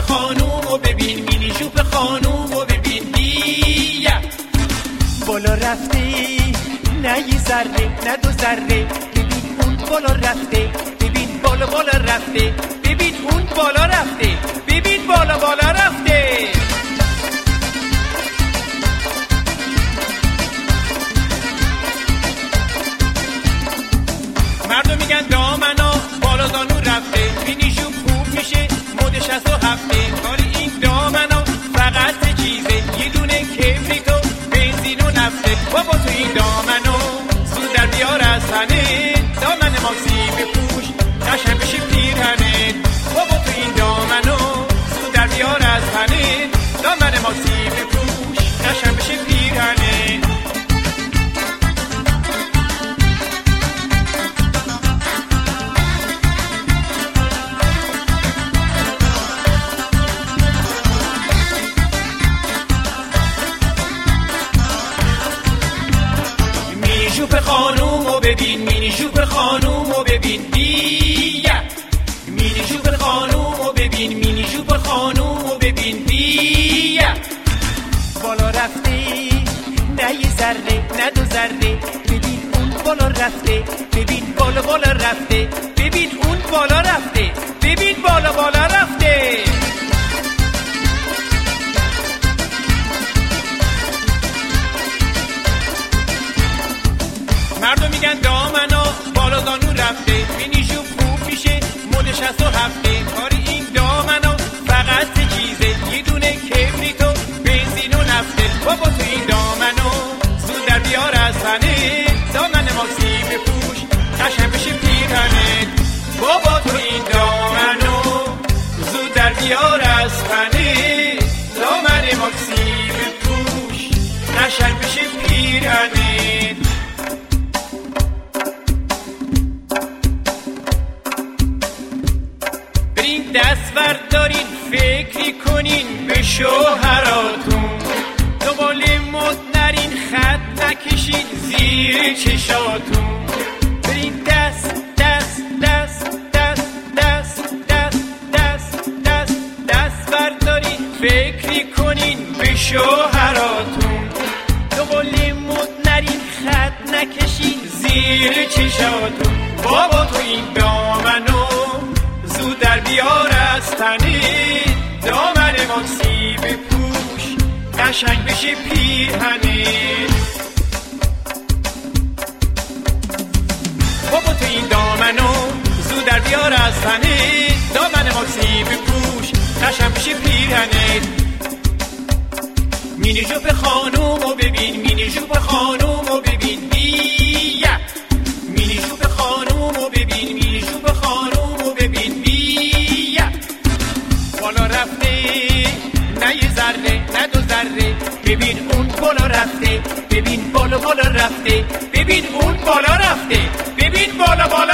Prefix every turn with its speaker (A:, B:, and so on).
A: خانومو ببین، مینی جوپ خانومو ببین. بیا
B: بالا رفته نه یه ذره نه دو ذره، ببین اون بالا رفته، ببین بالا بالا رفته، ببین اون بالا رفته، ببین بالا بالا رفته.
A: مردم میگن دامنا بالا زانو رفته، مینی جوپ خوب میشه مد 67. کار این دامنا فقط سه چیزه، یه دونه کبریت و بنزین و نفته. بابا تو این دامنو زود در بیار از تنه، دامن ماکسی بپوش قشنگ بشه پیرهنه. بابا تو این دامنو زود در بیار از تنه، دامن ماکسی بپوش قشنگ بشه پیرهنه. جوپ خانومو ببین، مینی جوپ خانومو ببین. بیا مینی جوپ خانومو ببین، مینی جوپ خانومو ببین. بیا
B: بالا رفته نه یه ذره نه دو ذره، ببین اون بالا رفته، ببین بالا بالا رفته، ببین اون بالا رفته، ببین بالا بالا رفته.
A: مردم میگن دامنا بالا زانو رفته، مینی جوپ خوب میشه مد 67. کار این دامنا فقط سه چیزه، یه دونه کبریت و بنزین و نفته. بابا تو این دامنو زود در بیار از تنه، دامن ماکسی بپوش قشنگ بشه پیرهنه. بابا تو این دامنو زود در بیار از تنه، دامن ماکسی بپوش قشنگ بشه پیرهنه. دست بردارین فکری کنین به شوهراتون، دنبال مد نرین خط نکشین زیر چشاتون. برین دست دست دست دست دست دست دست دست دست بردارین فکری کنین به شوهراتون، دنبال مد نرین خط نکشین زیر چشاتون. بابا تو این دامنو زود در بیار از تنه، دامن ماکسی بپوش قشنگ بشه پیرهنه. بابا تو این دامنو زود در بیار از تنه، دامن ماکسی بپوش قشنگ بشه پیرهنه. مینی جوپ خانومو ببین، مینی جوپ خانومو ببین. بیا مینی جوپ خانومو ببین، مینی جوپ خانومو ببین. بالا رفته نه یه ذره نه دو ذره، ببین اون بالا رفته، ببین بالا بالا رفته، ببین اون بالا رفته، ببین بالا بالا